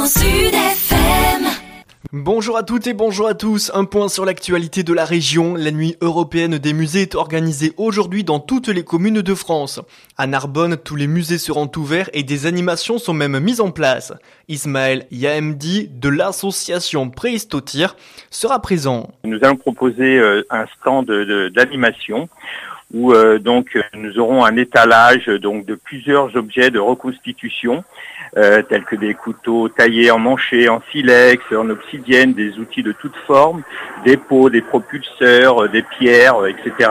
Grand Sud FM. Bonjour à toutes et bonjour à tous, un point sur l'actualité de la région. La nuit européenne des musées est organisée aujourd'hui dans toutes les communes de France. À Narbonne, tous les musées seront ouverts et des animations sont même mises en place. Ismaël Yaemdi de l'association Préhistotir sera présent. Nous allons proposer un stand d'animation où donc nous aurons un étalage donc de plusieurs objets de reconstitution tels que des couteaux taillés en manché, en silex, en obsidienne, des outils de toutes formes, des pots, des propulseurs, des pierres, etc.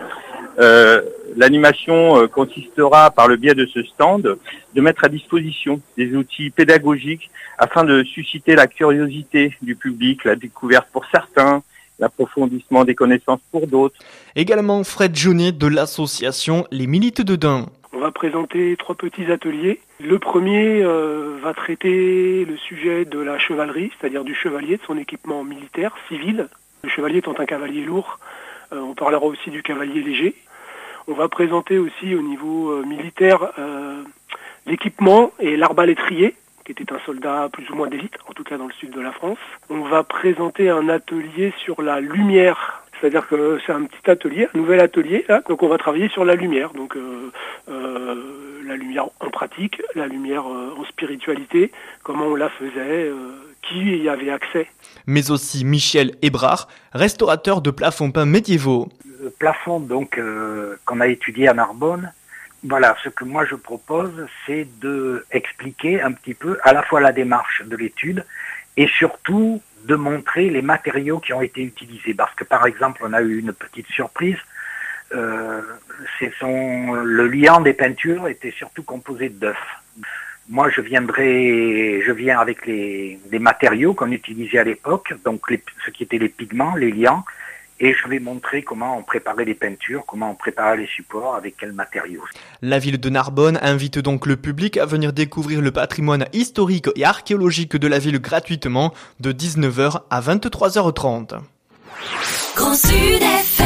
L'animation consistera par le biais de ce stand de mettre à disposition des outils pédagogiques afin de susciter la curiosité du public, la découverte pour certains, l'approfondissement des connaissances pour d'autres. Également Fred Jaunet de l'association Les Milites de Dun. On va présenter 3 petits ateliers. Le premier va traiter le sujet de la chevalerie, c'est-à-dire du chevalier, de son équipement militaire, civil. Le chevalier étant un cavalier lourd, on parlera aussi du cavalier léger. On va présenter aussi au niveau militaire l'équipement et l'arbalétrier, qui était un soldat plus ou moins d'élite, en tout cas dans le sud de la France. On va présenter un atelier sur la lumière, c'est-à-dire que c'est un petit atelier, un nouvel atelier, là. Donc on va travailler sur la lumière, donc la lumière en pratique, la lumière en spiritualité, comment on la faisait, qui y avait accès. Mais aussi Michel Hébrard, restaurateur de plafonds peints médiévaux. Le plafond donc qu'on a étudié à Narbonne, voilà, ce que moi je propose, c'est de expliquer un petit peu à la fois la démarche de l'étude et surtout de montrer les matériaux qui ont été utilisés. Parce que par exemple, on a eu une petite surprise. Le liant des peintures était surtout composé d'œufs. Moi, je viens avec des matériaux qu'on utilisait à l'époque, donc ce qui étaient les pigments, les liants, et je vais montrer comment on préparait les peintures, comment on préparait les supports, avec quels matériaux. La ville de Narbonne invite donc le public à venir découvrir le patrimoine historique et archéologique de la ville gratuitement de 19h à 23h30. Grand Sud FM.